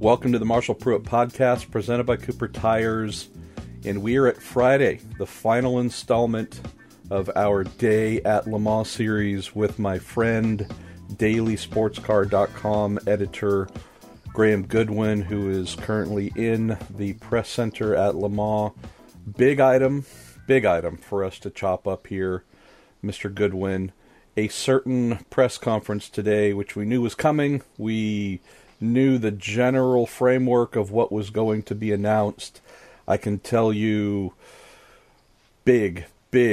Welcome to the Marshall Pruitt Podcast, presented by Cooper Tires. And we are at Friday, the final installment of our Day at Le Mans series with my friend, DailySportsCar.com editor, Graham Goodwin, who is currently in the press center at Le Mans. Big item for us to chop up here, Mr. Goodwin. A certain press conference today, which we knew was coming. We knew the general framework of what was going to be announced. I can tell you, big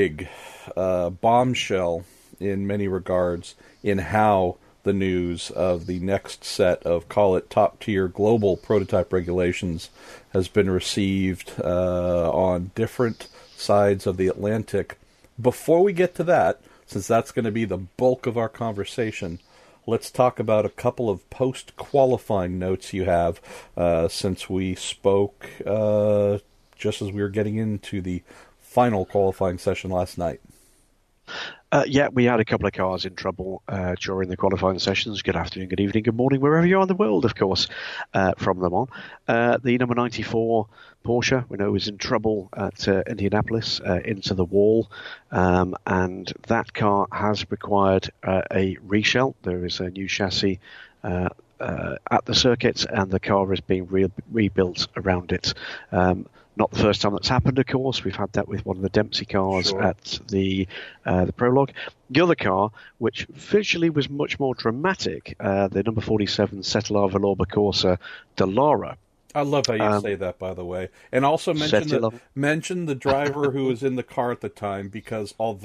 bombshell in many regards in how the news of the next set of, call it, top-tier global prototype regulations has been received on different sides of the Atlantic. Before we get to that, since that's going to be the bulk of our conversation, let's talk about a couple of post-qualifying notes you have since we spoke just as we were getting into the final qualifying session last night. We had a couple of cars in trouble during the qualifying sessions. Good afternoon, good evening, good morning, wherever you are in the world, of course, from Le Mans. The number 94 Porsche, we know, was in trouble at Indianapolis, into the wall, and that car has required a reshell. There is a new chassis at the circuit, and the car is being rebuilt around it. Not the first time that's happened, of course. We've had that with one of the Dempsey cars at the Prologue. The other car, which visually was much more dramatic, the number 47 Settilar Villorba Corsa Dallara. I love how you say that, by the way. And also mention the driver who was in the car at the time, because although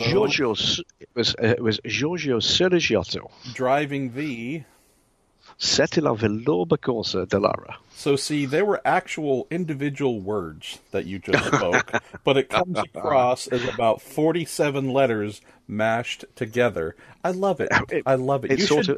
it was Giorgio Sergiotto driving the Settilar Villorba Corsa Dallara. So see, there were actual individual words that you just spoke, but it comes across as about 47 letters mashed together. I love it. I love it.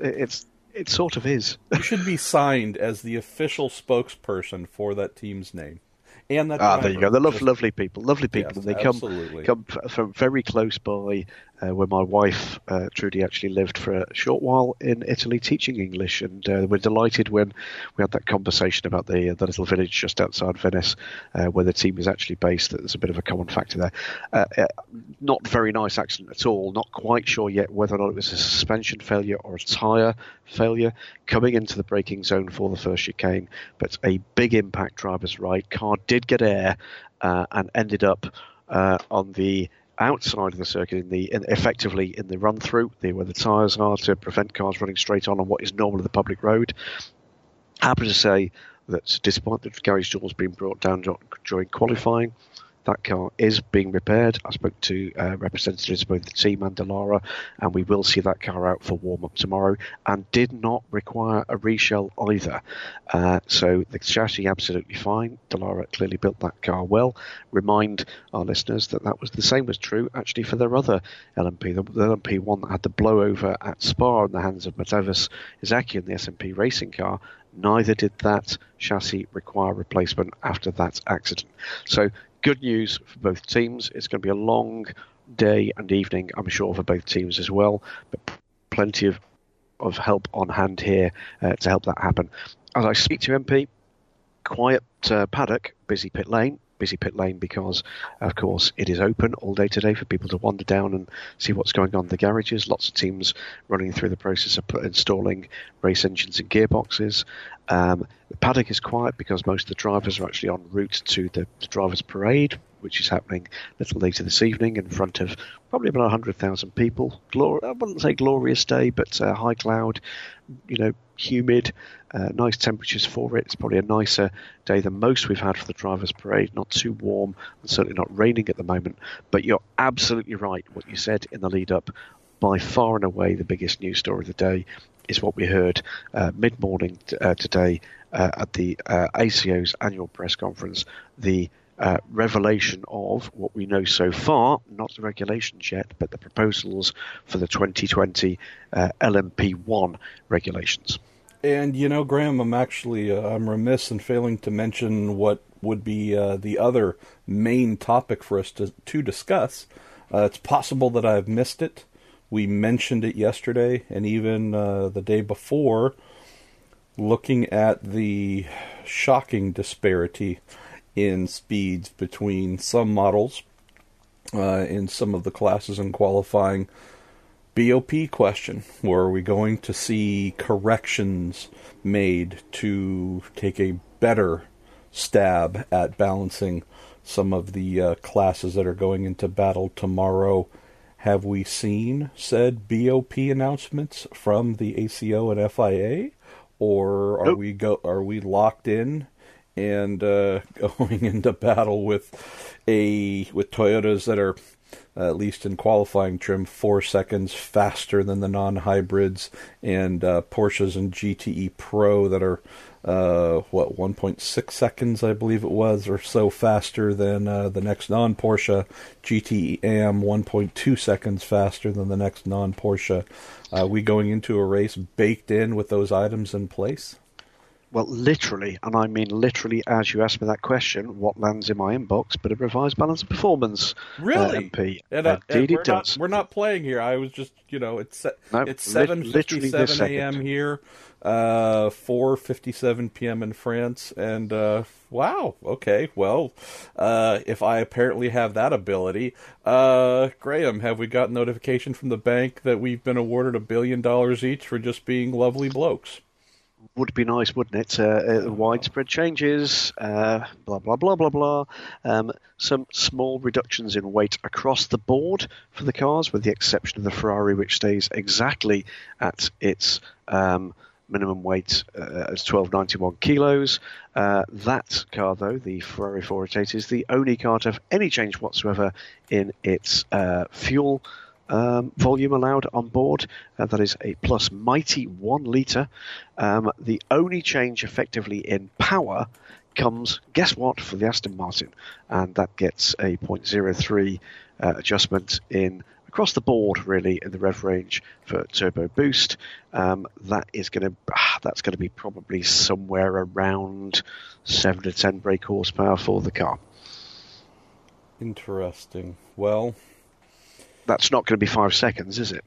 It sort of is. You should be signed as the official spokesperson for that team's name. And that there you go. They're lovely people. Lovely people. Yes, and they come from very close by, where my wife, Trudy, actually lived for a short while in Italy teaching English. And we're delighted when we had that conversation about the little village just outside Venice, where the team is actually based. There's a bit of a common factor there. Not very nice accident at all. Not quite sure yet whether or not it was a suspension failure or a tyre failure. Coming into the braking zone for the first chicane, but a big impact, driver's right. Car did get air and ended up on the outside of the circuit, effectively in the run-through, where the tyres are, to prevent cars running straight on what is normally the public road. Happy to say that despite the garage doors being brought down during qualifying, that car is being repaired. I spoke to representatives of both the team and Dallara, and we will see that car out for warm-up tomorrow, and did not require a reshell either. So the chassis absolutely fine. Dallara clearly built that car well. Remind our listeners that was the same was true actually for their other LMP, the LMP1 that had the blowover at Spa in the hands of Mateusz Izaki in the SMP racing car. Neither did that chassis require replacement after that accident. So good news for both teams. It's going to be a long day and evening, I'm sure, for both teams as well, but plenty of help on hand here to help that happen. As I speak to MP, quiet paddock, busy pit lane because, of course, it is open all day today for people to wander down and see what's going on in the garages. Lots of teams running through the process of installing race engines and gearboxes. The paddock is quiet because most of the drivers are actually en route to the drivers' parade, which is happening a little later this evening in front of probably about 100,000 people. I wouldn't say glorious day, but high cloud, humid, nice temperatures for it. It's probably a nicer day than most we've had for the drivers' parade. Not too warm and certainly not raining at the moment. But you're absolutely right. What you said in the lead up, by far and away the biggest news story of the day is what we heard mid-morning today at the ACO's annual press conference, the revelation of what we know so far, not the regulations yet, but the proposals for the 2020 LMP1 regulations. And, Graham, I'm remiss in failing to mention what would be the other main topic for us to discuss. It's possible that I've missed it. We mentioned it yesterday and even the day before. looking at the shocking disparity in speeds between some models in some of the classes in qualifying. BOP question, where are we going to see corrections made to take a better stab at balancing some of the classes that are going into battle tomorrow? Have we seen said BOP announcements from the ACO and FIA, or are we locked in and going into battle with Toyotas that are, at least in qualifying trim, 4 seconds faster than the non-hybrids, and Porsches and GTE Pro that are 1.6 seconds, I believe it was, or so faster than the next non-Porsche. GTE AM 1.2 seconds faster than the next non-Porsche. We going into a race baked in with those items in place? Well, literally, and I mean literally, as you asked me that question, what lands in my inbox but a revised balance of performance? Really? MP. And Indeed it does. We're not playing here. I was just, it's 7:57 a.m. here, 4:57 p.m. in France, and wow, okay, well, if I apparently have that ability, Graham, have we got notification from the bank that we've been awarded $1 billion each for just being lovely blokes? Would be nice, wouldn't it? Widespread changes, blah, blah, blah, blah, blah. Some small reductions in weight across the board for the cars, with the exception of the Ferrari, which stays exactly at its minimum weight as 1291 kilos. That car, though, the Ferrari 488, is the only car to have any change whatsoever in its fuel volume allowed on board. That is a plus mighty 1 litre. The only change effectively in power comes, guess what, for the Aston Martin, and that gets a 0.03 adjustment in across the board, really, in the rev range for turbo boost. That's going to be probably somewhere around 7 to 10 brake horsepower for the car. Interesting. Well, that's not going to be 5 seconds, is it?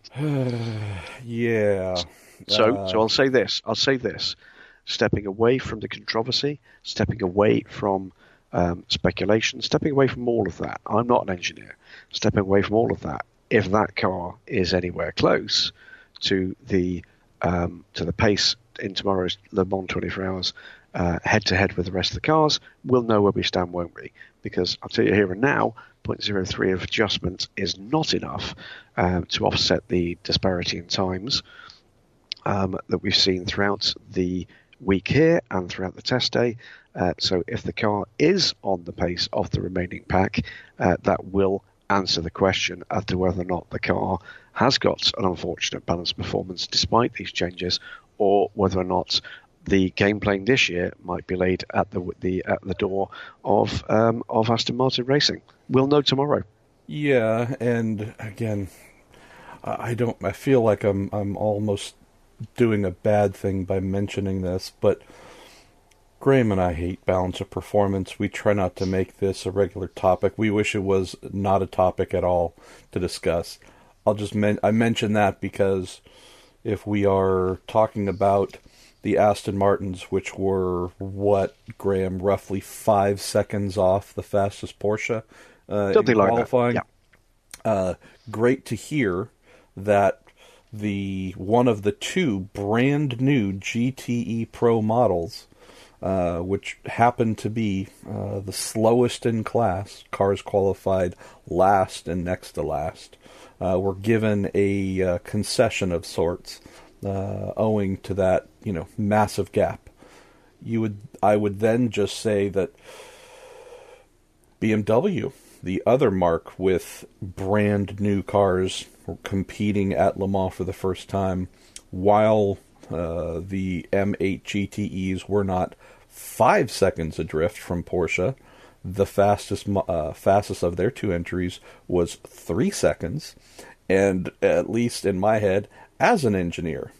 Yeah. So I'll say this. Stepping away from the controversy, stepping away from speculation, stepping away from all of that. I'm not an engineer. Stepping away from all of that. If that car is anywhere close to the pace in tomorrow's Le Mans 24 Hours, head to head with the rest of the cars, we'll know where we stand, won't we? Because I'll tell you here and now, 0.03 of adjustment is not enough to offset the disparity in times that we've seen throughout the week here and throughout the test day. So if the car is on the pace of the remaining pack, that will answer the question as to whether or not the car has got an unfortunate balanced performance despite these changes, or whether or not the game playing this year might be laid at the door of Aston Martin Racing. We'll know tomorrow. Yeah, and again, I feel like I'm almost doing a bad thing by mentioning this, but Graham and I hate balance of performance. We try not to make this a regular topic. We wish it was not a topic at all to discuss. I mention that because if we are talking about the Aston Martins, which were, Graham, roughly 5 seconds off the fastest Porsche in qualifying. Like that. Yeah. Great to hear that one of the 2 brand new GTE Pro models, which happened to be the slowest in class, cars qualified last and next to last, were given a concession of sorts, owing to that, massive gap. I would then just say that BMW, the other mark with brand new cars competing at Le Mans for the first time, while the M8 GTEs were not 5 seconds adrift from Porsche, the fastest of their 2 entries was 3 seconds. And at least in my head, as an engineer,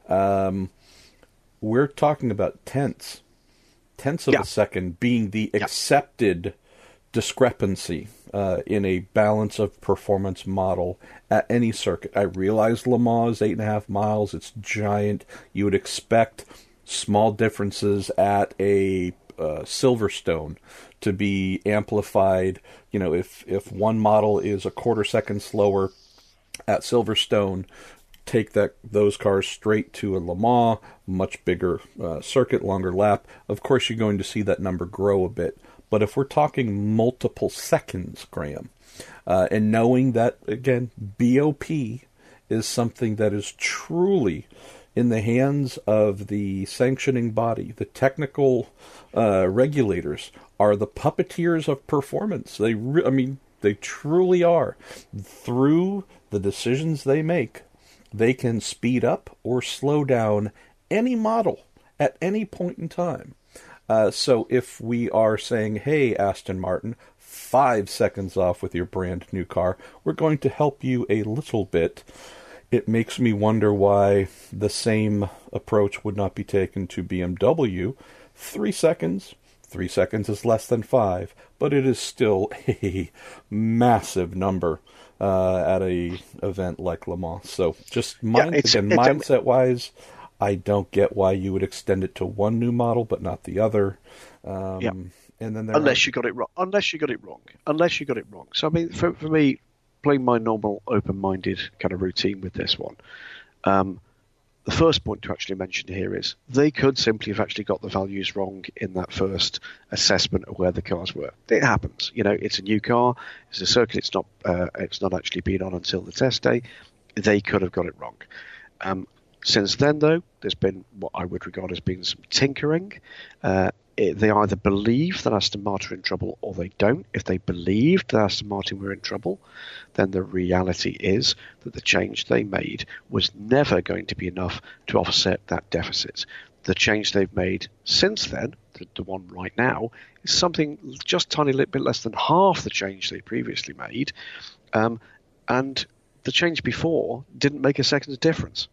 we're talking about tenths of a second being the accepted discrepancy in a balance of performance model at any circuit. I realize Le Mans is 8.5 miles. It's giant. You would expect small differences at a Silverstone to be amplified. If one model is a quarter second slower at Silverstone, take those cars straight to a Le Mans, much bigger circuit, longer lap. Of course, you're going to see that number grow a bit. But if we're talking multiple seconds, Graham, and knowing that, again, BOP is something that is truly in the hands of the sanctioning body, the technical regulators are the puppeteers of performance. They truly are. Through the decisions they make, they can speed up or slow down any model at any point in time. So if we are saying, hey, Aston Martin, 5 seconds off with your brand new car, we're going to help you a little bit. It makes me wonder why the same approach would not be taken to BMW. 3 seconds. 3 seconds is less than 5, but it is still a massive number at a event like Le Mans. So just mindset-wise, I don't get why you would extend it to one new model but not the other. And then unless you got it wrong. So I mean, for me, playing my normal open-minded kind of routine with this one, the first point to actually mention here is they could simply have actually got the values wrong in that first assessment of where the cars were. It happens. It's a new car. It's a circuit. It's not actually been on until the test day. They could have got it wrong. Since then, though, there's been what I would regard as being some tinkering. They either believe that Aston Martin are in trouble or they don't. If they believed that Aston Martin were in trouble, then the reality is that the change they made was never going to be enough to offset that deficit. The change they've made since then, the one right now, is something just a tiny little bit less than half the change they previously made. And the change before didn't make a second's difference.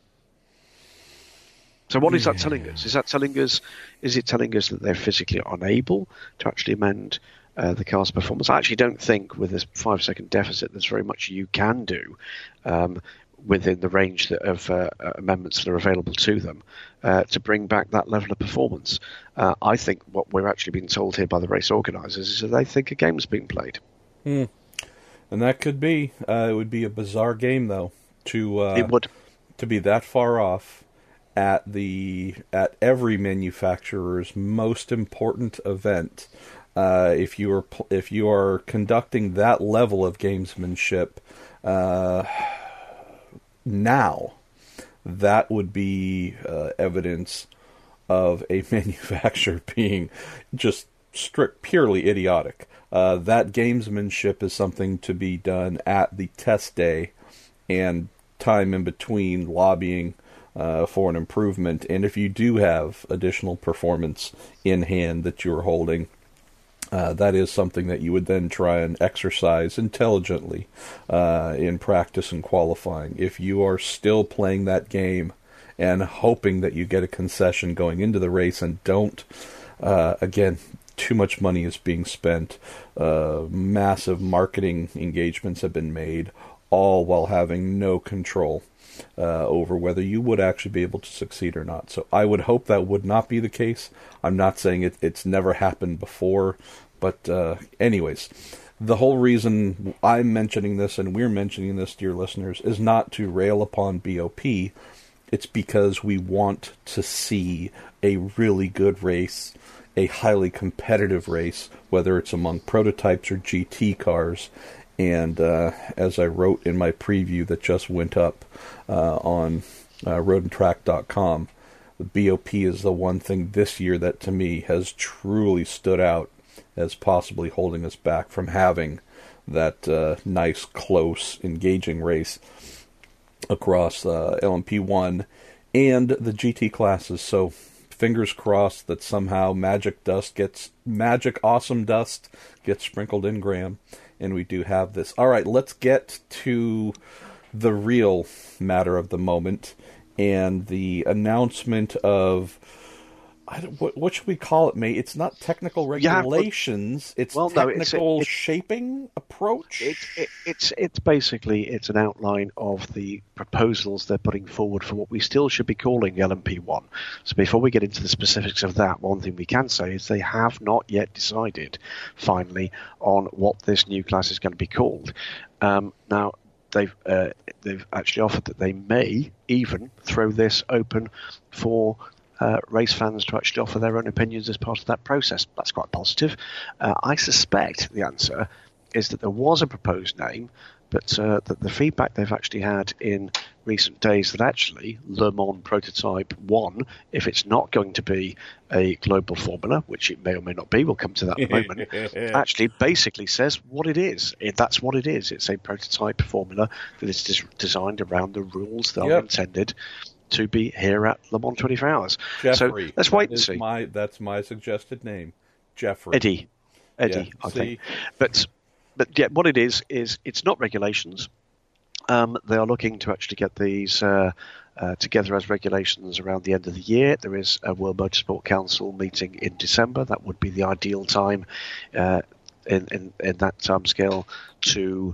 So what is that telling us? Is it telling us that they're physically unable to actually amend the car's performance? I actually don't think with this 5 second deficit there's very much you can do within the range of amendments that are available to them to bring back that level of performance. I think what we're actually being told here by the race organisers is that they think a game's being played. And that could be. It would be a bizarre game, though, it would. To be that far off at every manufacturer's most important event. If you are conducting that level of gamesmanship now, that would be evidence of a manufacturer being just purely idiotic. That gamesmanship is something to be done at the test day and time in between lobbying for an improvement. And if you do have additional performance in hand that you're holding, that is something that you would then try and exercise intelligently in practice and qualifying. If you are still playing that game and hoping that you get a concession going into the race and don't, again, too much money is being spent. Massive marketing engagements have been made, all while having no control over whether you would actually be able to succeed or not. So I would hope that would not be the case. I'm not saying it's never happened before, but anyways, the whole reason I'm mentioning this and we're mentioning this, dear listeners, is not to rail upon BOP. It's because we want to see a really good race, a highly competitive race, whether it's among prototypes or GT cars. And as I wrote in my preview that just went up on roadandtrack.com, the BOP is the one thing this year that to me has truly stood out as possibly holding us back from having that nice, close, engaging race across LMP1 and the GT classes. So fingers crossed that somehow magic awesome dust gets sprinkled in, Graham, and we do have this. All right, let's get to the real matter of the moment and the announcement of what should we call it, mate? It's not technical regulations. It's technical shaping approach. It's basically it's an outline of the proposals they're putting forward for what we still should be calling LMP1. So before we get into the specifics of that, one thing we can say is they have not yet decided finally on what this new class is going to be called. Now, they've actually offered that they may even throw this open for race fans to actually offer their own opinions as part of that process. That's quite positive. I suspect the answer is that there was a proposed name, but that the feedback they've actually had in recent days that actually Le Mans Prototype 1, if it's not going to be a global formula, which it may or may not be, we'll come to that in a moment, actually basically says what it is. That's what it is. It's a prototype formula that is designed around the rules that are intended to be here at Le Mans 24 Hours. Jeffrey. So let's wait and see. That's my suggested name, Jeffrey. Eddie, I think. But yeah, what it is it's not regulations. They are looking to actually get these together as regulations around the end of the year. There is a World Motorsport Council meeting in December. That would be the ideal time in that timescale to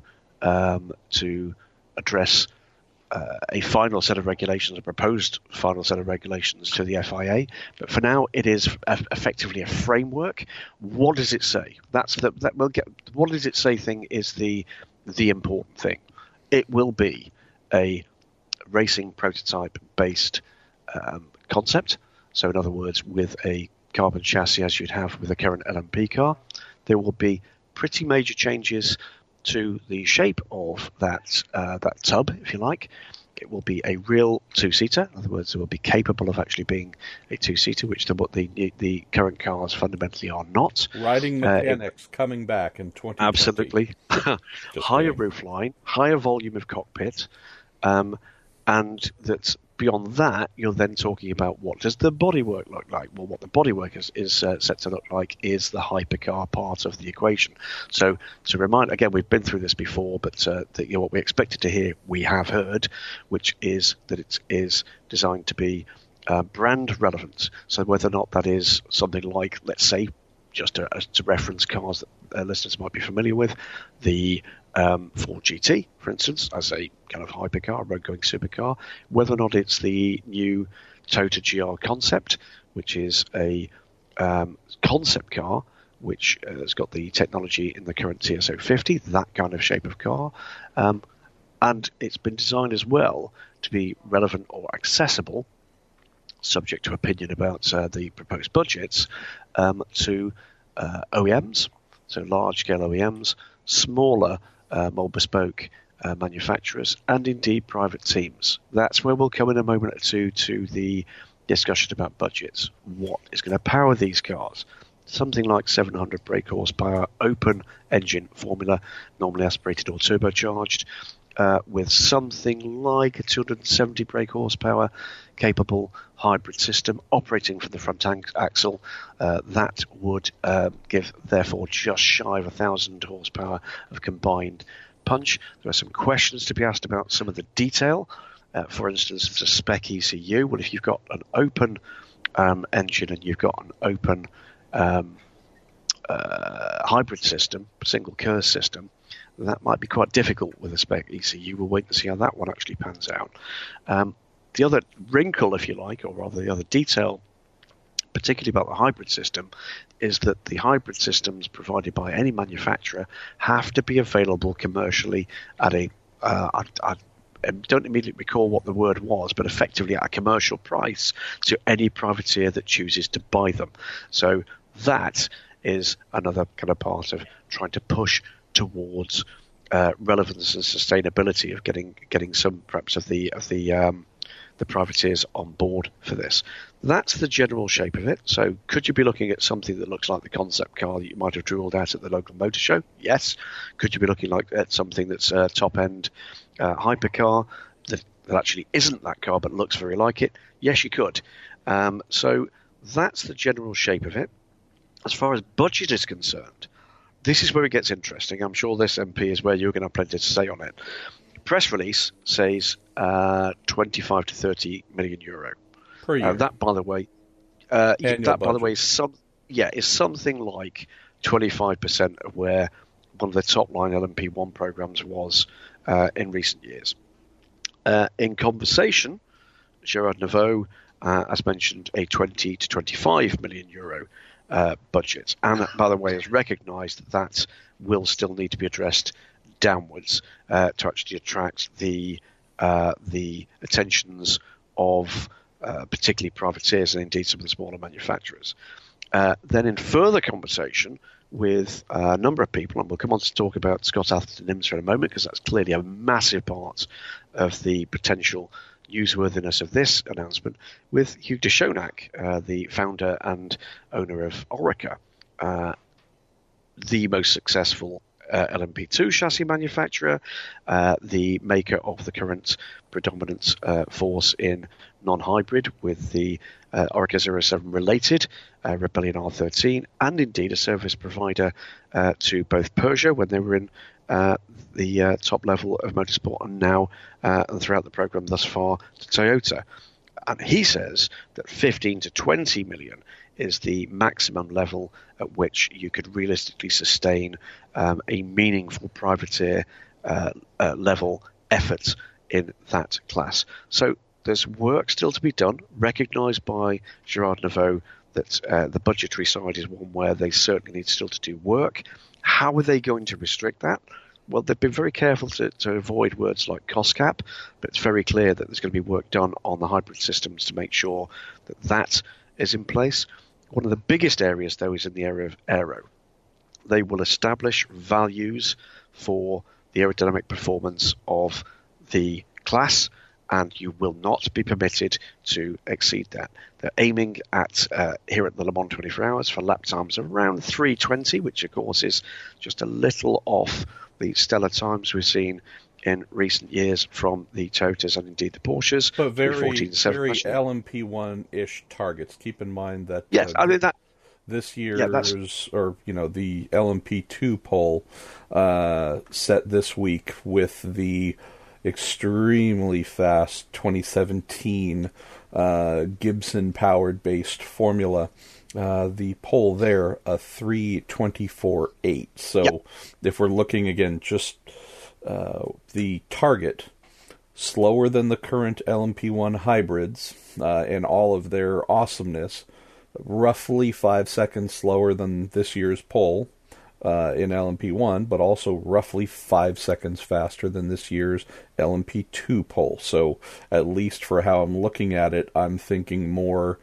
address a final set of regulations, a proposed final set of regulations to the FIA. But for now, it is effectively a framework. What does it say? What does it say thing is the important thing. It will be a racing prototype-based concept. So in other words, with a carbon chassis as you'd have with a current LMP car, there will be pretty major changes to the shape of that tub, if you like. It will be a real two-seater. In other words, it will be capable of actually being a two-seater, which the current cars fundamentally are not. Riding mechanics coming back in 2020. Absolutely. Higher roofline, higher volume of cockpit, and that's beyond that, you're then talking about what does the bodywork look like? Well, what the bodywork is set to look like is the hypercar part of the equation. So to remind, again, we've been through this before, but what we expected to hear, we have heard, which is that it is designed to be brand relevant. So whether or not that is something like, let's say, just to reference cars that listeners might be familiar with, the Ford GT, for instance, as a kind of hypercar, road-going supercar, whether or not it's the new Toyota GR Concept, which is a concept car, which has got the technology in the current TS050, that kind of shape of car, and it's been designed as well to be relevant or accessible, subject to opinion about the proposed budgets, to OEMs, so large-scale OEMs, smaller, more bespoke manufacturers, and indeed private teams. That's where we'll come in a moment or two to the discussion about budgets. What is going to power these cars? Something like 700 brake horsepower, open engine formula, normally aspirated or turbocharged, with something like a 270 brake horsepower capable hybrid system operating from the front axle. That would give, therefore, just shy of 1,000 horsepower of combined punch. There are some questions to be asked about some of the detail. For instance, it's a spec ECU. Well, if you've got an open engine and you've got an open hybrid system, single Kerr system, that might be quite difficult with a spec ECU. We'll wait and see how that one actually pans out. The other wrinkle, if you like, or rather the other detail, particularly about the hybrid system, is that the hybrid systems provided by any manufacturer have to be available commercially at a I don't immediately recall what the word was, but effectively at a commercial price to any privateer that chooses to buy them. So that is another kind of part of trying to push towards relevance and sustainability of getting some perhaps of the privateers on board for this. That's the general shape of it. So could you be looking at something that looks like the concept car that you might have drooled out at the local motor show? Yes. Could you be looking at something that's a top-end hypercar that actually isn't that car but looks very like it? Yes, you could. So that's the general shape of it. As far as budget is concerned, this is where it gets interesting. I'm sure this MP is where you're going to have plenty to say on it. Press release says 25 to 30 million euro. Per year. That, by the way, That, by the way, is something like 25% of where one of the top line LMP1 programs was in recent years. In conversation, Gerard Neveu has mentioned a 20 to 25 million euro budget, and by the way, has recognised that will still need to be addressed downwards to actually attract the attentions of particularly privateers and indeed some of the smaller manufacturers. Then in further conversation with a number of people, and we'll come on to talk about Scott Atherton IMSA in a moment, because that's clearly a massive part of the potential newsworthiness of this announcement, with Hugh de Schonack, the founder and owner of Orica, the most successful LMP2 chassis manufacturer, the maker of the current predominant force in non-hybrid with the Orica 07 related Rebellion R13, and indeed a service provider to both Peugeot when they were in the top level of motorsport, and now and throughout the program thus far to Toyota. And he says that 15 to 20 million is the maximum level at which you could realistically sustain a meaningful privateer level effort in that class. So there's work still to be done, recognised by Gerard Neveu that the budgetary side is one where they certainly need still to do work. How are they going to restrict that? Well, they've been very careful to avoid words like cost cap, but it's very clear that there's going to be work done on the hybrid systems to make sure that that is in place. One of the biggest areas, though, is in the area of aero. They will establish values for the aerodynamic performance of the class, and you will not be permitted to exceed that. They're aiming at, here at the Le Mans 24 Hours, for lap times around 3:20, which, of course, is just a little off the stellar times we've seen in recent years from the Toyotas and indeed the Porsches. But very LMP1-ish targets. Keep in mind that this year's, or the LMP2 poll set this week with the extremely fast 2017 Gibson-powered-based Formula. The poll there, a 3:24.8. So if we're looking again, just the target, slower than the current LMP1 hybrids in all of their awesomeness, roughly 5 seconds slower than this year's poll in LMP1, but also roughly 5 seconds faster than this year's LMP2 poll. So at least for how I'm looking at it, I'm thinking more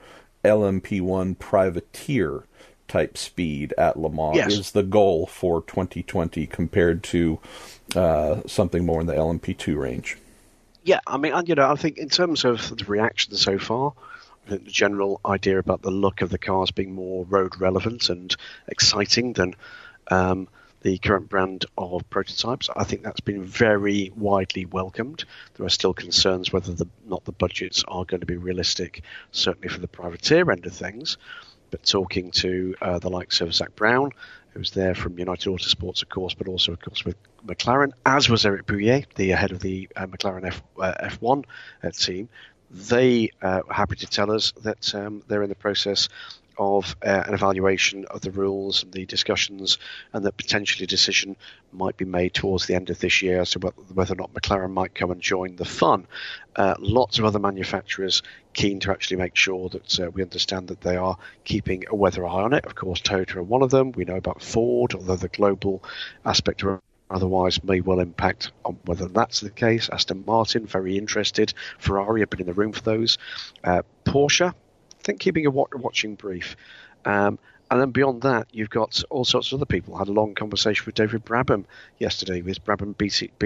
LMP1 privateer type speed at Le Mans is the goal for 2020 compared to something more in the LMP2 range. Yeah, I mean, I think in terms of the reaction so far, I think the general idea about the look of the cars being more road relevant and exciting than the current brand of prototypes, I think that's been very widely welcomed. There are still concerns whether the budgets are going to be realistic, certainly for the privateer end of things. But talking to the likes of Zach Brown, who was there from United Autosports, of course, but also, of course, with McLaren, as was Eric Bouillet, the head of the McLaren F1 team, they are happy to tell us that they're in the process of an evaluation of the rules and the discussions, and that potentially a decision might be made towards the end of this year as to whether or not McLaren might come and join the fun. Lots of other manufacturers keen to actually make sure that we understand that they are keeping a weather eye on it. Of course, Toyota are one of them. We know about Ford, although the global aspect of otherwise may well impact on whether that's the case. Aston Martin, very interested. Ferrari have been in the room for those. Porsche, I think keeping a watching brief. And then beyond that, you've got all sorts of other people. I had a long conversation with David Brabham yesterday with Brabham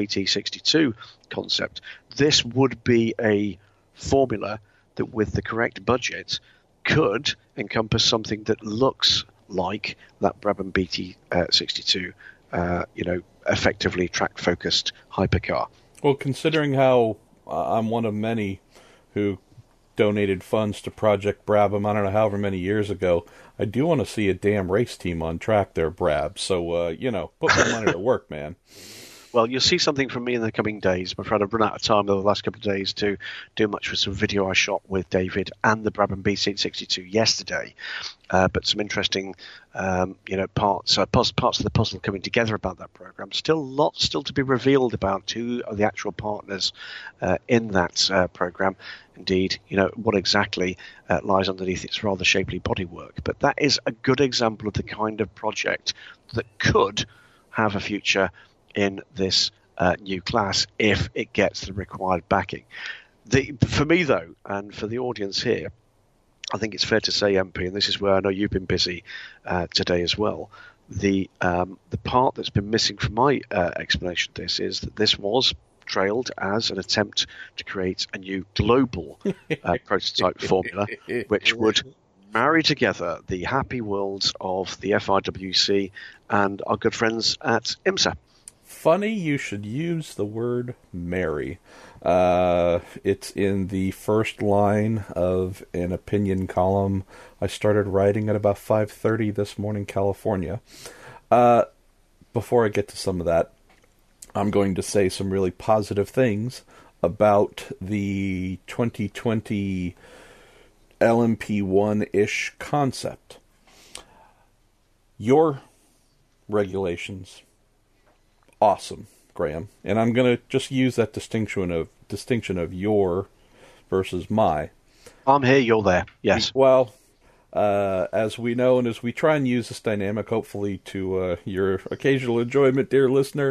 BT62 concept. This would be a formula that, with the correct budget, could encompass something that looks like that Brabham BT62, effectively track-focused hypercar. Well, considering how I'm one of many who donated funds to Project Brabham, I don't know, however many years ago, I do want to see a damn race team on track there, Brab. So, put my money to work, man. Well, you'll see something from me in the coming days. I'm afraid I've run out of time over the last couple of days to do much with some video I shot with David and the Brabham BC62 yesterday. But some interesting, parts of the puzzle coming together about that program. Lots still to be revealed about two of the actual partners in that program. Indeed, what exactly lies underneath its rather shapely bodywork. But that is a good example of the kind of project that could have a future in this new class if it gets the required backing. For me, though, and for the audience here, I think it's fair to say, MP, and this is where I know you've been busy today as well, the part that's been missing from my explanation of this is that this was trailed as an attempt to create a new global prototype formula, which would marry together the happy worlds of the FIWC and our good friends at IMSA. Funny you should use the word marry. It's in the first line of an opinion column I started writing at about 5:30 this morning, California. Before I get to some of that, I'm going to say some really positive things about the 2020 LMP1-ish concept. Your regulations, awesome, Graham. And I'm going to just use that distinction of your versus my. I'm here, you're there. Yes. Well, as we know, and as we try and use this dynamic, hopefully to your occasional enjoyment, dear listener,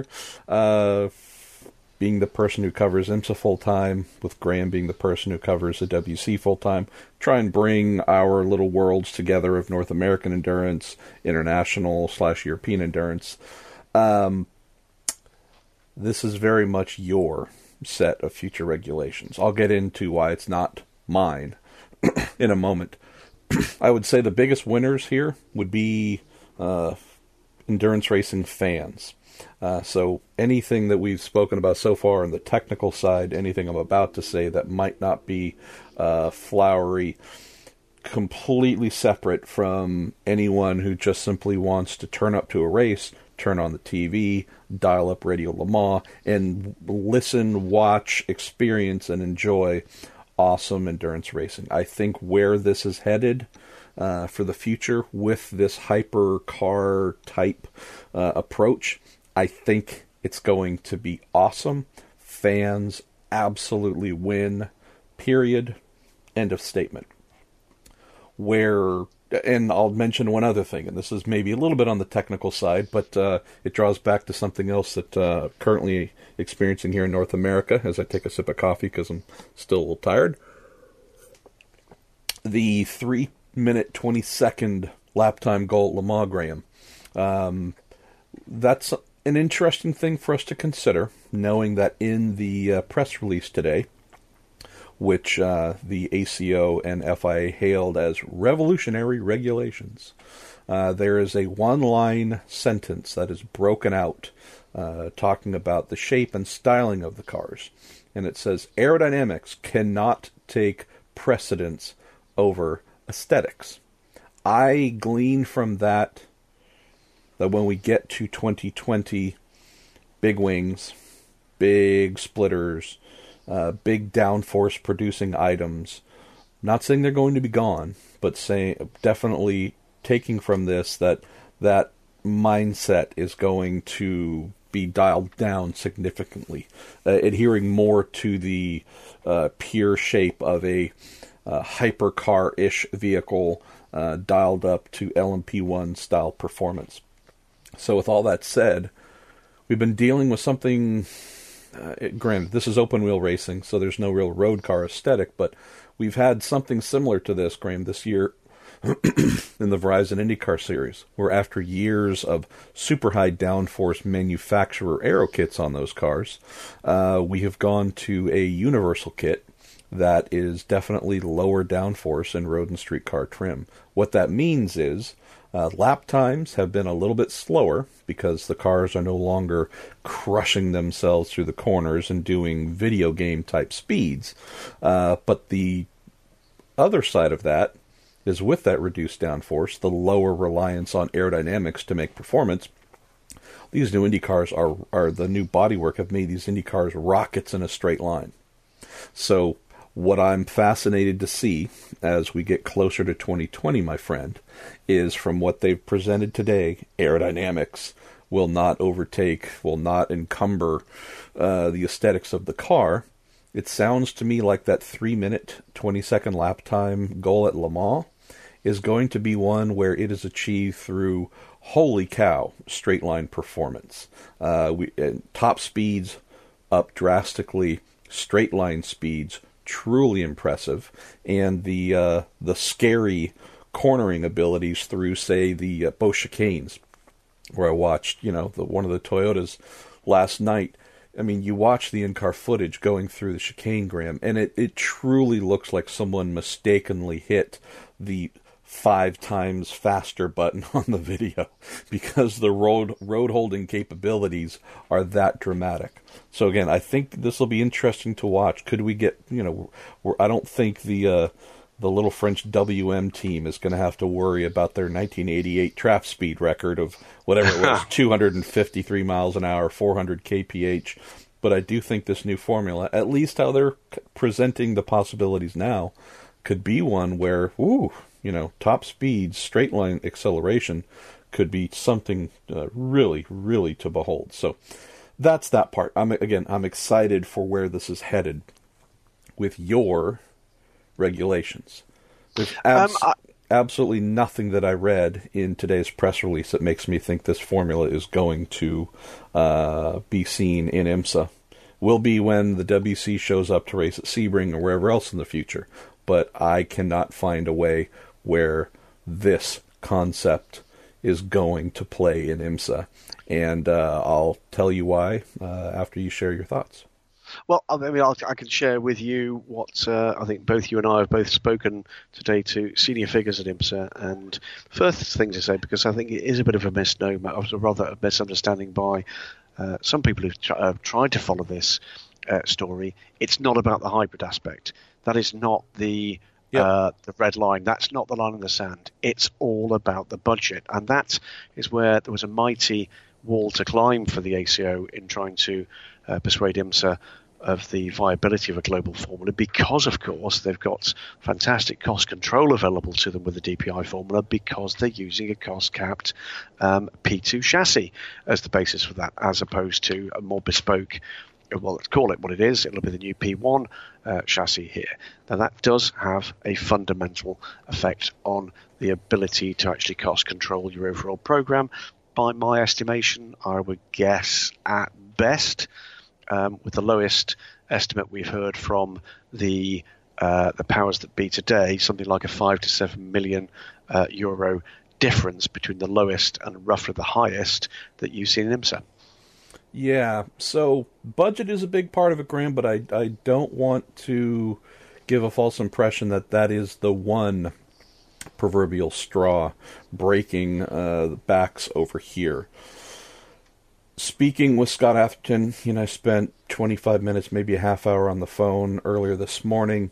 being the person who covers IMSA full-time, with Graham being the person who covers the WC full-time, try and bring our little worlds together of North American endurance, international/European endurance. This is very much your set of future regulations. I'll get into why it's not mine in a moment. I would say the biggest winners here would be endurance racing fans. So anything that we've spoken about so far on the technical side, anything I'm about to say that might not be flowery, completely separate from anyone who just simply wants to turn up to a race, turn on the TV, dial up Radio Le Mans, and listen, watch, experience, and enjoy awesome endurance racing. I think where this is headed for the future with this hypercar type approach, I think it's going to be awesome. Fans absolutely win, period, end of statement. And I'll mention one other thing, and this is maybe a little bit on the technical side, but it draws back to something else that I'm currently experiencing here in North America as I take a sip of coffee because I'm still a little tired. The 3-minute, 20-second lap time goal at Le Mans, Graham. That's an interesting thing for us to consider, knowing that in the press release today, which the ACO and FIA hailed as revolutionary regulations, there is a one-line sentence that is broken out talking about the shape and styling of the cars. And it says, aerodynamics cannot take precedence over aesthetics. I glean from that when we get to 2020, big wings, big splitters, big downforce producing items, not saying they're going to be gone, but definitely taking from this that mindset is going to be dialed down significantly, adhering more to the pure shape of a hypercar-ish vehicle dialed up to LMP1 style performance. So with all that said, we've been dealing with something, granted, this is open wheel racing, so there's no real road car aesthetic, but we've had something similar to this, Graham, this year in the Verizon IndyCar Series, where after years of super high downforce manufacturer aero kits on those cars, we have gone to a universal kit that is definitely lower downforce in road and street car trim. What that means is lap times have been a little bit slower because the cars are no longer crushing themselves through the corners and doing video game type speeds. But the other side of that is, with that reduced downforce, the lower reliance on aerodynamics to make performance, these new Indy cars are the new bodywork have made these Indy cars rockets in a straight line. So what I'm fascinated to see as we get closer to 2020, my friend, is from what they've presented today, aerodynamics will not encumber the aesthetics of the car. It sounds to me like that 3-minute, 20-second lap time goal at Le Mans is going to be one where it is achieved through, holy cow, straight line performance. Top speeds up drastically, straight line speeds truly impressive, and the scary cornering abilities through, say, the both chicanes, where I watched, one of the Toyotas last night. I mean, you watch the in-car footage going through the chicane, Graham, and it truly looks like someone mistakenly hit the 5 times faster button on the video, because the road holding capabilities are that dramatic. So again, I think this will be interesting to watch. Could we get, I don't think the little French WM team is going to have to worry about their 1988 trap speed record of whatever it was, 253 miles an hour, 400 kph. But I do think this new formula, at least how they're presenting the possibilities now, could be one where, top speed, straight line acceleration could be something really, really to behold. So that's that part. I'm excited for where this is headed with your regulations. There's absolutely nothing that I read in today's press release that makes me think this formula is going to be seen in IMSA. Will be when the WC shows up to race at Sebring or wherever else in the future. But I cannot find a way where this concept is going to play in IMSA. And I'll tell you why after you share your thoughts. Well, I can share with you what I think both you and I have both spoken today to senior figures at IMSA. And first thing to say, because I think it is a bit of a misnomer, or rather a misunderstanding by some people who've tried to follow this story, it's not about the hybrid aspect. That is not the red line. That's not the line in the sand. It's all about the budget. And that is where there was a mighty wall to climb for the ACO in trying to persuade IMSA of the viability of a global formula, because, of course, they've got fantastic cost control available to them with the DPI formula, because they're using a cost-capped P2 chassis as the basis for that, as opposed to a more bespoke, well, let's call it what it is. It'll be the new P1 chassis here. Now, that does have a fundamental effect on the ability to actually cost control your overall program. By my estimation, I would guess at best, with the lowest estimate we've heard from the powers that be today, something like a 5 to 7 million euro difference between the lowest and roughly the highest that you see in IMSA. Yeah, so budget is a big part of it, Graham, but I don't want to give a false impression that is the one proverbial straw breaking the backs over here. Speaking with Scott Atherton, I spent 25 minutes, maybe a half hour on the phone earlier this morning.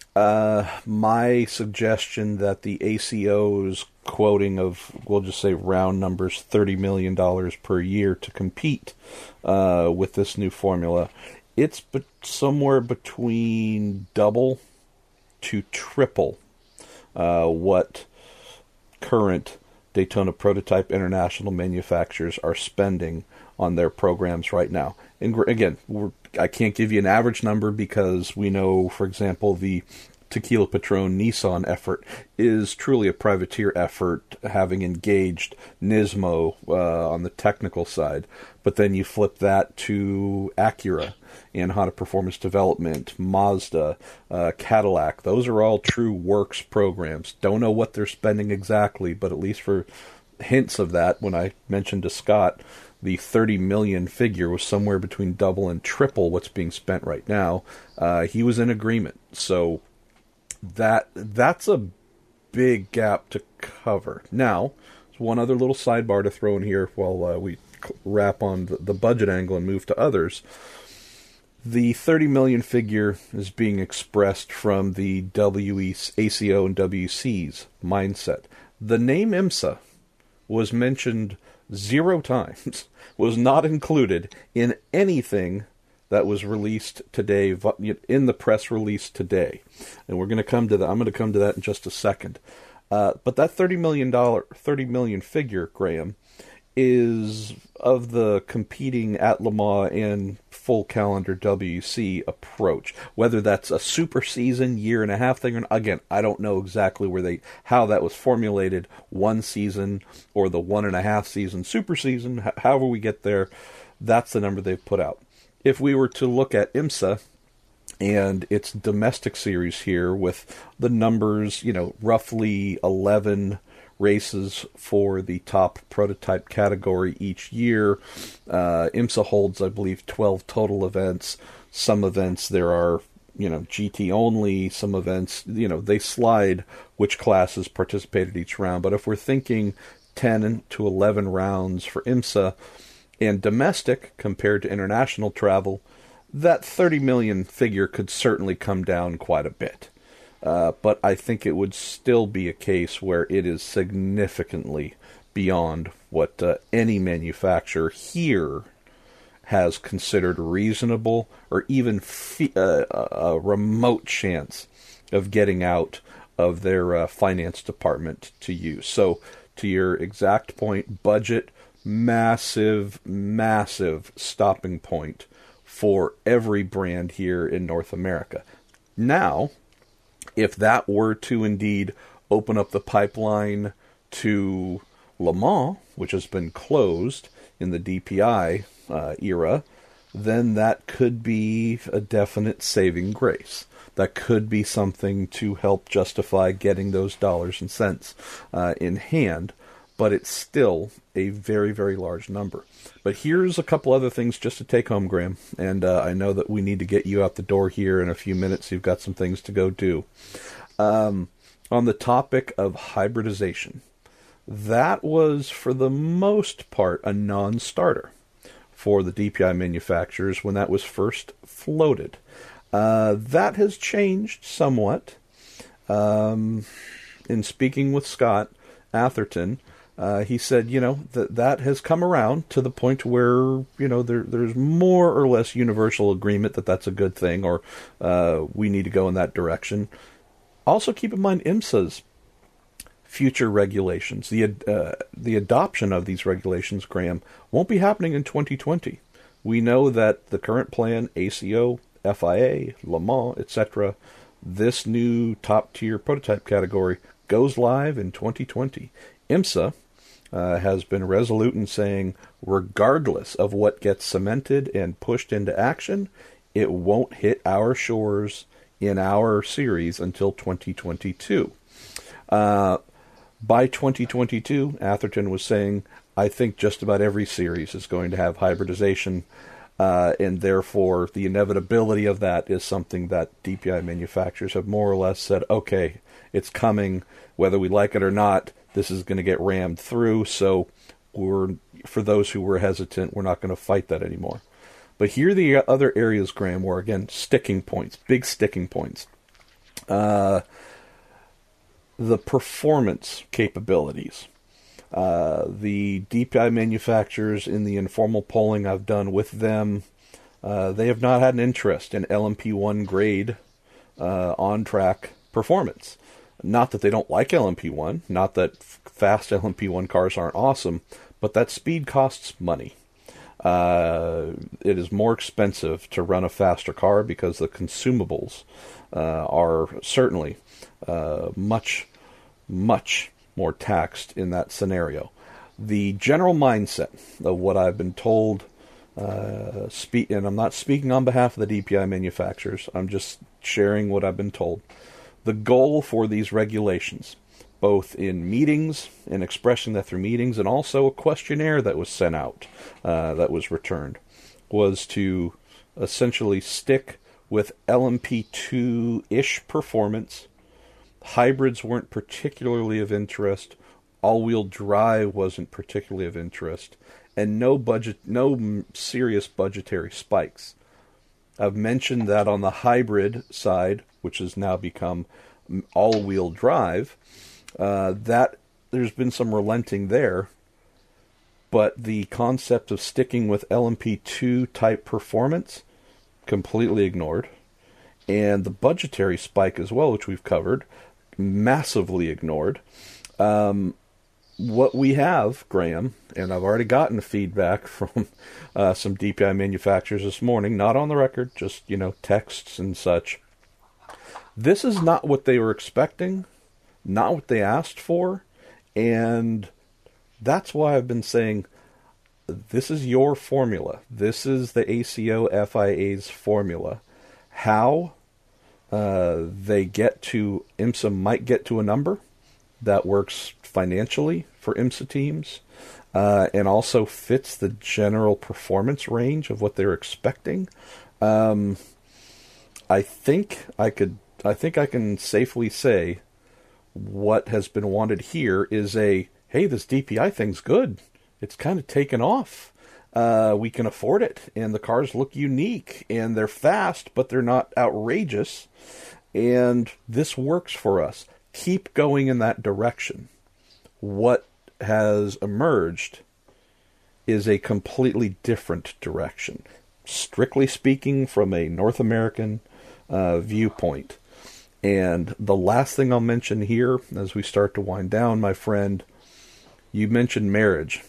My suggestion that the ACO's quoting of, we'll just say round numbers, $30 million per year to compete with this new formula, it's somewhere between double to triple what current Daytona Prototype International manufacturers are spending on their programs right now. And again, I can't give you an average number, because we know, for example, the Tequila Patron Nissan effort is truly a privateer effort, having engaged Nismo on the technical side. But then you flip that to Acura and Honda Performance Development, Mazda, Cadillac. Those are all true works programs. Don't know what they're spending exactly, but at least for hints of that, when I mentioned to Scott, the 30 million figure was somewhere between double and triple what's being spent right now. He was in agreement. So that's a big gap to cover. Now, there's one other little sidebar to throw in here while we wrap on the budget angle and move to others. The 30 million figure is being expressed from the ACO and WC's mindset. The name IMSA was mentioned 0 times, was not included in anything that was released today, in the press release today. And we're going to come to that. I'm going to come to that in just a second. But that $30 million figure, Graham, is of the competing at Le Mans and full calendar WC approach. Whether that's a super season, year and a half thing, or again, I don't know exactly how that was formulated, 1 season or the 1.5 season super season, however we get there, that's the number they've put out. If we were to look at IMSA and its domestic series here with the numbers, roughly 11 races for the top prototype category each year. IMSA holds, I believe, 12 total events. Some events there are, GT only. Some events, they slide which classes participated each round. But if we're thinking 10 to 11 rounds for IMSA and domestic compared to international travel, that 30 million figure could certainly come down quite a bit. But I think it would still be a case where it is significantly beyond what any manufacturer here has considered reasonable or even a remote chance of getting out of their finance department to use. So to your exact point, budget, massive stopping point for every brand here in North America. Now, if that were to indeed open up the pipeline to Le Mans, which has been closed in the DPI era, then that could be a definite saving grace. That could be something to help justify getting those dollars and cents in hand, but it's still a very, very large number. But here's a couple other things just to take home, Graham, and I know that we need to get you out the door here in a few minutes. You've got some things to go do. On the topic of hybridization, that was, for the most part, a non-starter for the DPI manufacturers when that was first floated. That has changed somewhat. In speaking with Scott Atherton, he said, that has come around to the point where, there's more or less universal agreement that that's a good thing, or we need to go in that direction. Also keep in mind IMSA's future regulations. The adoption of these regulations, Graham, won't be happening in 2020. We know that the current plan, ACO, FIA, Le Mans, etc., this new top-tier prototype category goes live in 2020. IMSA has been resolute in saying, regardless of what gets cemented and pushed into action, it won't hit our shores in our series until 2022. By 2022, Atherton was saying, I think just about every series is going to have hybridization, and therefore the inevitability of that is something that DPI manufacturers have more or less said, okay, it's coming, whether we like it or not, this is going to get rammed through, so for those who were hesitant, we're not going to fight that anymore. But here are the other areas, Graham, where, again, sticking points, big sticking points. The performance capabilities. The DPI manufacturers, in the informal polling I've done with them, they have not had an interest in LMP1 grade on-track performance. Not that they don't like LMP1, not that fast LMP1 cars aren't awesome, but that speed costs money. It is more expensive to run a faster car because the consumables are certainly much more taxed in that scenario. The general mindset of what I've been told, and I'm not speaking on behalf of the DPI manufacturers, I'm just sharing what I've been told. The goal for these regulations, both in meetings, in expressing that through meetings, and also a questionnaire that was sent out, that was returned, was to essentially stick with LMP2-ish performance. Hybrids weren't particularly of interest. All-wheel drive wasn't particularly of interest. And no serious budgetary spikes. I've mentioned that on the hybrid side, which has now become all-wheel drive, that there's been some relenting there. But the concept of sticking with LMP2 type performance, completely ignored. And the budgetary spike as well, which we've covered, massively ignored. What we have, Graham, and I've already gotten feedback from some DPI manufacturers this morning, not on the record, just, texts and such. This is not what they were expecting, not what they asked for, and that's why I've been saying this is your formula. This is the ACO FIA's formula. How IMSA might get to a number that works financially for IMSA teams, and also fits the general performance range of what they're expecting. I think I can safely say what has been wanted here is hey, this DPI thing's good. It's kind of taken off. We can afford it, and the cars look unique, and they're fast, but they're not outrageous, and this works for us. Keep going in that direction. What has emerged is a completely different direction, strictly speaking from a North American viewpoint. And the last thing I'll mention here, as we start to wind down, my friend, you mentioned marriage.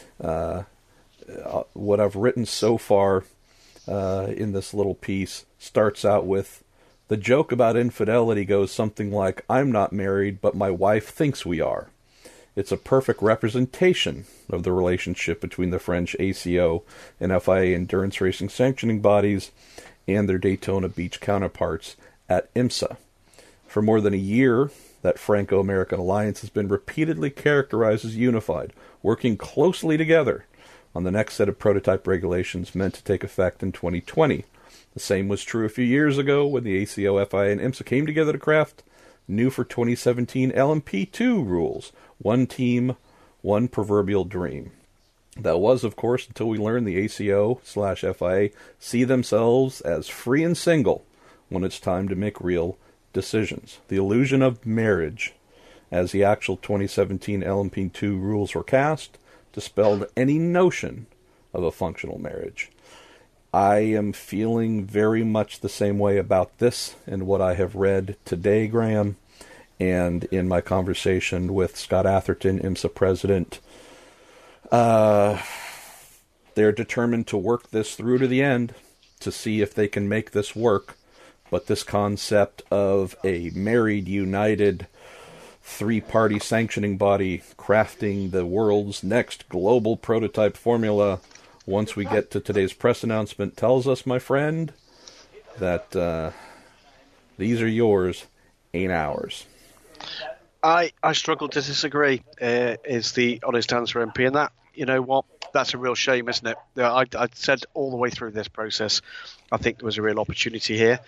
What I've written so far in this little piece starts out with, the joke about infidelity goes something like, I'm not married, but my wife thinks we are. It's a perfect representation of the relationship between the French ACO and FIA endurance racing sanctioning bodies and their Daytona Beach counterparts at IMSA. For more than a year, that Franco-American alliance has been repeatedly characterized as unified, working closely together on the next set of prototype regulations meant to take effect in 2020. The same was true a few years ago when the ACO, FIA, and IMSA came together to craft new for 2017 LMP2 rules. One team, one proverbial dream. That was, of course, until we learned the ACO/FIA see themselves as free and single when it's time to make real decisions. The illusion of marriage, as the actual 2017 LMP2 rules were cast, dispelled any notion of a functional marriage. I am feeling very much the same way about this and what I have read today, Graham, and in my conversation with Scott Atherton, IMSA president. They're determined to work this through to the end to see if they can make this work. But this concept of a married, united, three-party sanctioning body crafting the world's next global prototype formula, once we get to today's press announcement, tells us, my friend, that these are yours, ain't ours. I struggle to disagree, is the honest answer, MP. And that, you know what, that's a real shame, isn't it? I said all the way through this process, I think there was a real opportunity here.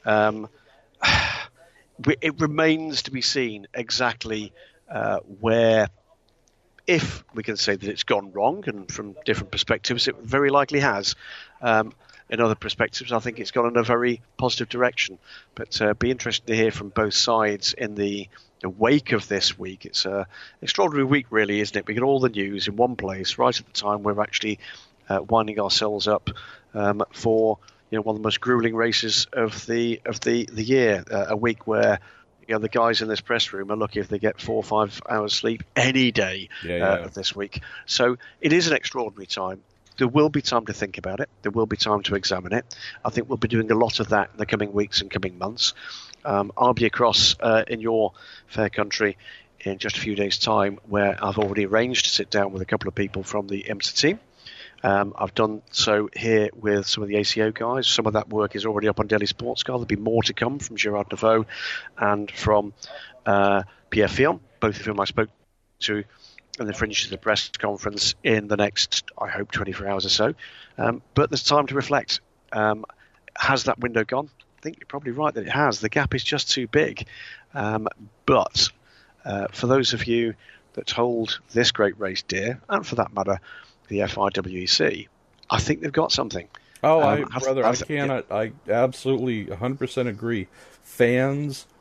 It remains to be seen exactly where, if we can say that it's gone wrong, and from different perspectives it very likely has. In other perspectives, I think it's gone in a very positive direction. But be interested to hear from both sides in the wake of this week. It's an extraordinary week, really, isn't it? We get all the news in one place right at the time we're actually winding ourselves up for one of the most grueling races of the year. A week where the guys in this press room are lucky if they get 4 or 5 hours sleep any day of this week. So it is an extraordinary time. There will be time to think about it. There will be time to examine it. I think we'll be doing a lot of that in the coming weeks and coming months. I'll be across in your fair country in just a few days' time, where I've already arranged to sit down with a couple of people from the IMSA team. I've done so here with some of the ACO guys. Some of that work is already up on Daily Sports Car. There'll be more to come from Gerard Neveu and from Pierre Fillon, both of whom I spoke to in the fringes of the press conference in the next, I hope, 24 hours or so. But there's time to reflect. Has that window gone? I think you're probably right that it has. The gap is just too big. But for those of you that hold this great race dear, and for that matter, the FIWEC, I think they've got something. Oh, I absolutely 100% agree. Fans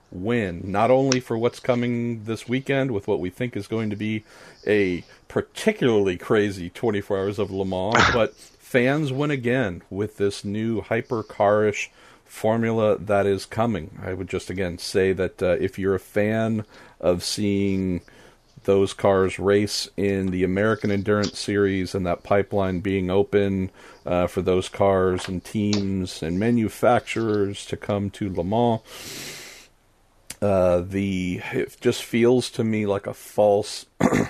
win, not only for what's coming this weekend with what we think is going to be a particularly crazy 24 Hours of Le Mans, but fans win again with this new hyper-carish formula that is coming. I would just again say that if you're a fan of seeing those cars race in the American Endurance Series and that pipeline being open for those cars and teams and manufacturers to come to Le Mans, it just feels to me like a false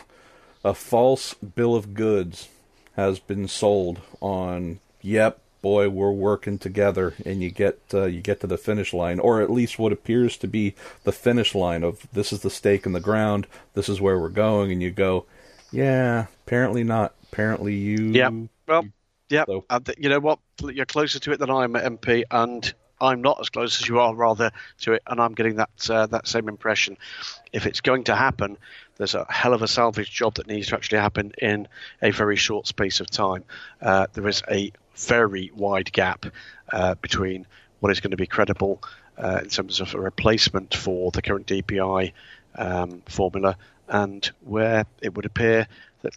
bill of goods has been sold on. Yep, boy, we're working together, and you get to the finish line, or at least what appears to be the finish line of this is the stake in the ground, this is where we're going, and you go, yeah, apparently not. Apparently you. Yeah. Well, yeah. So. You know what? You're closer to it than I am, MP, and I'm not as close as you are, rather, to it, and I'm getting that same impression. If it's going to happen, there's a hell of a salvage job that needs to actually happen in a very short space of time. There is a very wide gap between what is going to be credible in terms of a replacement for the current DPI formula and where it would appear that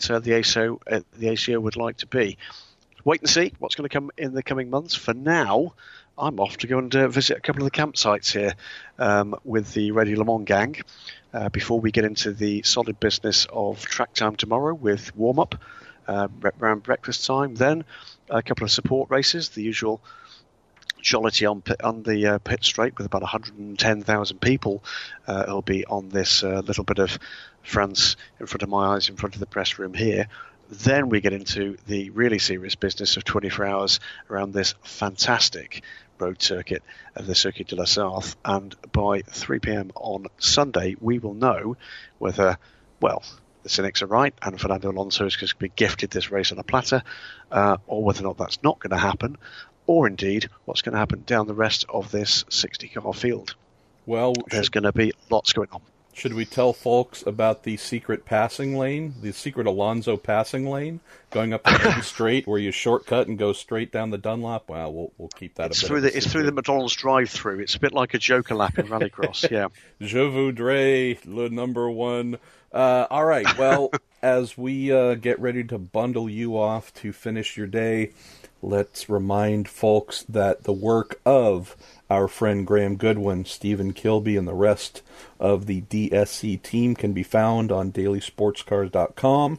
the ACO would like to be. Wait and see what's going to come in the coming months. For now, I'm off to go and visit a couple of the campsites here with the Radio Le Mans gang before we get into the solid business of track time tomorrow with warm-up around breakfast time. Then a couple of support races, the usual jollity on the pit straight with about 110,000 people. It'll be on this little bit of France in front of my eyes, in front of the press room here. Then we get into the really serious business of 24 hours around this fantastic road circuit of the Circuit de la Sarthe. And by 3 p.m. on Sunday, we will know whether, well, the cynics are right and Fernando Alonso is going to be gifted this race on a platter, or whether or not that's not going to happen, or indeed what's going to happen down the rest of this 60-car field. Well, there's going to be lots going on. Should we tell folks about the secret passing lane, the secret Alonso passing lane, going up the main straight where you shortcut and go straight down the Dunlop? Well, we'll keep that. It's through the McDonald's drive-through. It's a bit like a Joker lap in Rallycross. Yeah. Je voudrais le number one. All right. Well, as we get ready to bundle you off to finish your day, let's remind folks that the work of our friend Graham Goodwin, Stephen Kilby, and the rest of the DSC team can be found on dailysportscars.com.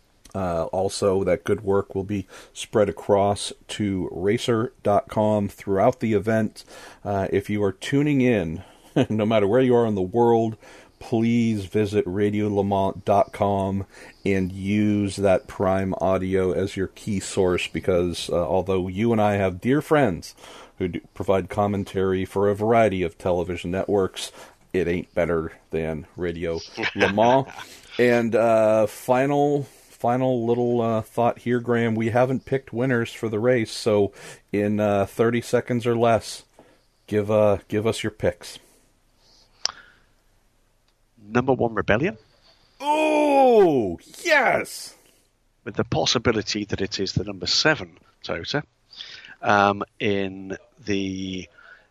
Also, that good work will be spread across to racer.com throughout the event. If you are tuning in, no matter where you are in the world, please visit radiolemans.com and use that Prime Audio as your key source, because although you and I have dear friends who provide commentary for a variety of television networks, it ain't better than Radio Le Mans. And final little thought here, Graham. We haven't picked winners for the race, so in 30 seconds or less, give us your picks. Number 1, Rebellion. Oh, yes! With the possibility that it is the number 7 Toyota. In the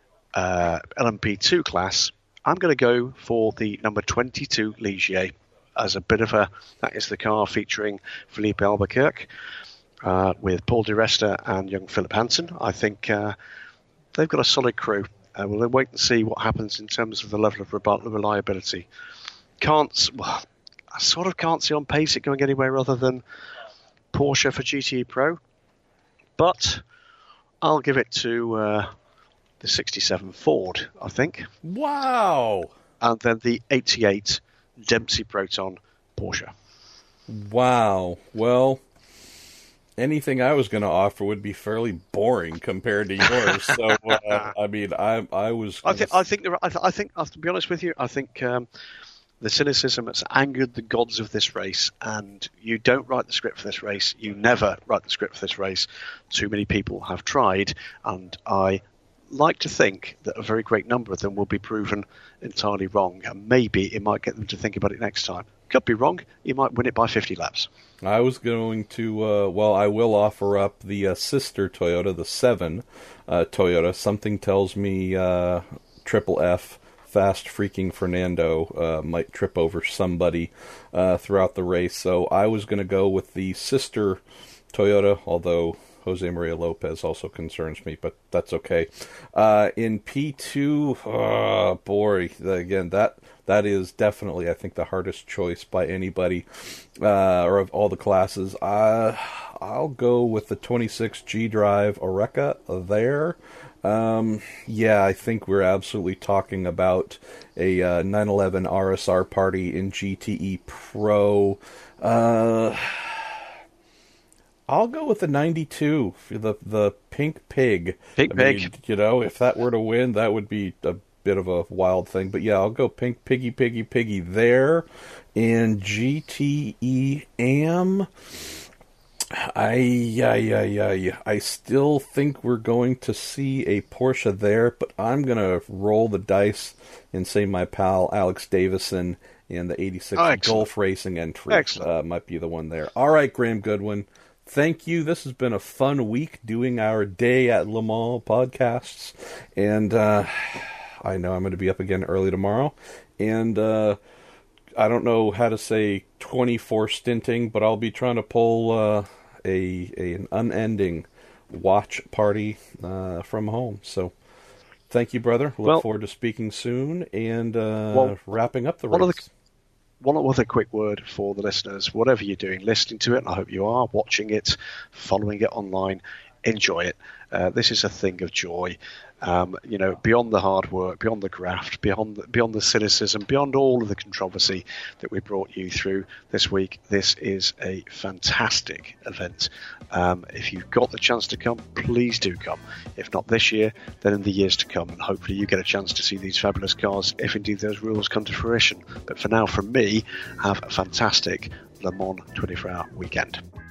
LMP2 class, I'm going to go for the number 22 Ligier as a bit of that is the car featuring Felipe Albuquerque with Paul Di Resta and young Philip Hansen. I think they've got a solid crew. We'll wait and see what happens in terms of the level of reliability. I sort of can't see on pace it going anywhere other than Porsche for GTE Pro, but I'll give it to the 67 Ford, I think. Wow. And then the 88 Dempsey Proton Porsche. Wow. Well, anything I was going to offer would be fairly boring compared to yours. So, I mean, I was. I think. To be honest with you, I think the cynicism has angered the gods of this race, and you don't write the script for this race. You never write the script for this race. Too many people have tried, and I like to think that a very great number of them will be proven entirely wrong, and maybe it might get them to think about it next time. Could be wrong. You might win it by 50 laps. I was going to, I will offer up the sister Toyota, the 7 Toyota. Something tells me Triple F fast freaking Fernando might trip over somebody throughout the race. So I was going to go with the sister Toyota, although Jose Maria Lopez also concerns me, but that's okay. In P2, boy, again, that is definitely, I think, the hardest choice by anybody, or of all the classes. I'll go with the 26 G-Drive Oreca there. Yeah, I think we're absolutely talking about a 911 RSR party in GTE Pro. I'll go with the 92, the Pink Pig. Pink Pig. You know, if that were to win, that would be a bit of a wild thing. But yeah, I'll go Pink Piggy there. And GTE Am, I still think we're going to see a Porsche there, but I'm going to roll the dice and say my pal Alex Davison and the 86 Gulf Racing entry might be the one there. All right, Graham Goodwin. Thank you. This has been a fun week doing our Day at Le Mans podcasts. And I know I'm going to be up again early tomorrow. And I don't know how to say 24 stinting, but I'll be trying to pull an unending watch party from home. So thank you, brother. Look forward to speaking soon and wrapping up the race. One other quick word for the listeners. Whatever you're doing, listening to it, and I hope you are, watching it, following it online, enjoy it. This is a thing of joy. Beyond the hard work, beyond the graft, beyond the cynicism, beyond all of the controversy that we brought you through this week, this is a fantastic event. If you've got the chance to come, please do come. If not this year, then in the years to come, and hopefully you get a chance to see these fabulous cars if indeed those rules come to fruition. But for now, from me, have a fantastic Le Mans 24-hour weekend.